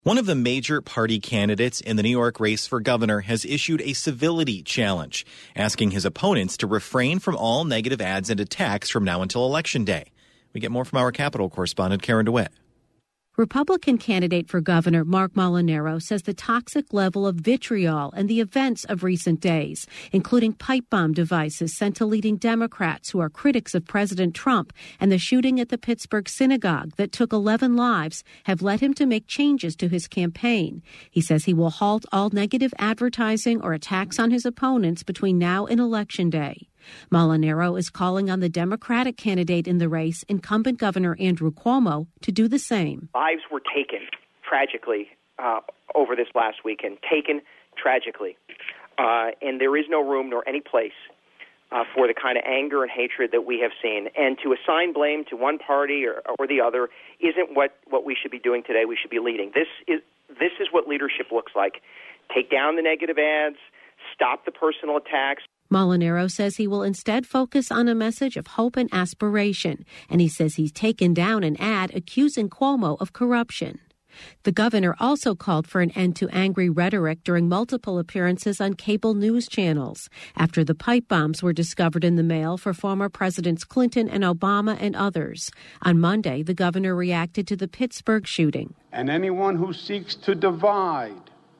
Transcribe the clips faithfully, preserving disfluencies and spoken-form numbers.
One of the major party candidates in the New York race for governor has issued a civility challenge, asking his opponents to refrain from all negative ads and attacks from now until Election Day. We get more from our Capitol correspondent, Karen DeWitt. Republican candidate for governor Marc Molinaro says the toxic level of vitriol and the events of recent days, including pipe bomb devices sent to leading Democrats who are critics of President Trump and the shooting at the Pittsburgh synagogue that took eleven lives, have led him to make changes to his campaign. He says he will halt all negative advertising or attacks on his opponents between now and Election Day. Molinaro is calling on the Democratic candidate in the race, incumbent Governor Andrew Cuomo, to do the same. Lives were taken tragically uh, over this last weekend, taken tragically. Uh, and there is no room nor any place uh, for the kind of anger and hatred that we have seen. And to assign blame to one party or, or the other isn't what, what we should be doing today. We should be leading. This is, this is what leadership looks like. Take down the negative ads, stop the personal attacks. Molinaro says he will instead focus on a message of hope and aspiration, and he says he's taken down an ad accusing Cuomo of corruption. The governor also called for an end to angry rhetoric during multiple appearances on cable news channels after the pipe bombs were discovered in the mail for former Presidents Clinton and Obama and others. On Monday, the governor reacted to the Pittsburgh shooting. And anyone who seeks to divide,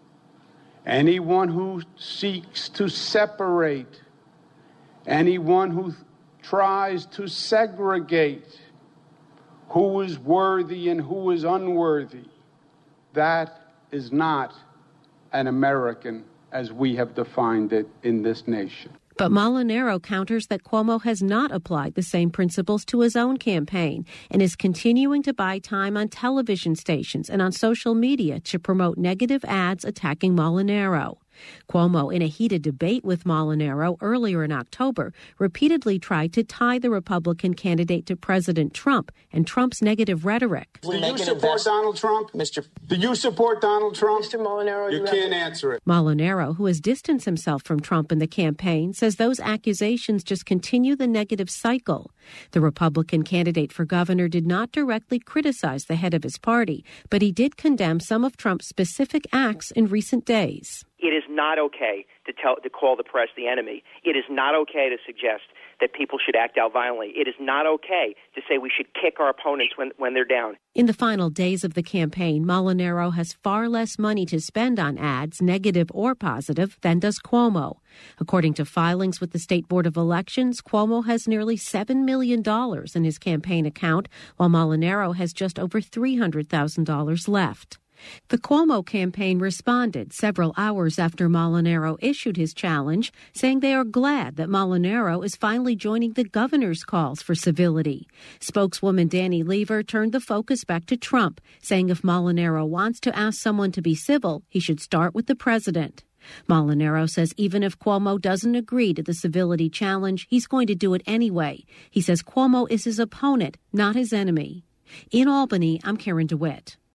anyone who seeks to separate, anyone who tries to segregate who is worthy and who is unworthy, that is not an American as we have defined it in this nation. But Molinaro counters that Cuomo has not applied the same principles to his own campaign and is continuing to buy time on television stations and on social media to promote negative ads attacking Molinaro. Cuomo, in a heated debate with Molinaro earlier in October, repeatedly tried to tie the Republican candidate to President Trump and Trump's negative rhetoric. Do you support Donald Trump? Mister Do you support Donald Trump? Mister Molinaro, you, you can't answer it. Molinaro, who has distanced himself from Trump in the campaign, says those accusations just continue the negative cycle. The Republican candidate for governor did not directly criticize the head of his party, but he did condemn some of Trump's specific acts in recent days. It is not okay to tell to call the press the enemy. It is not okay to suggest that people should act out violently. It is not okay to say we should kick our opponents when, when they're down. In the final days of the campaign, Molinaro has far less money to spend on ads, negative or positive, than does Cuomo. According to filings with the State Board of Elections, Cuomo has nearly seven million dollars in his campaign account, while Molinaro has just over three hundred thousand dollars left. The Cuomo campaign responded several hours after Molinaro issued his challenge, saying they are glad that Molinaro is finally joining the governor's calls for civility. Spokeswoman Danny Lever turned the focus back to Trump, saying if Molinaro wants to ask someone to be civil, he should start with the president. Molinaro says even if Cuomo doesn't agree to the civility challenge, he's going to do it anyway. He says Cuomo is his opponent, not his enemy. In Albany, I'm Karen DeWitt.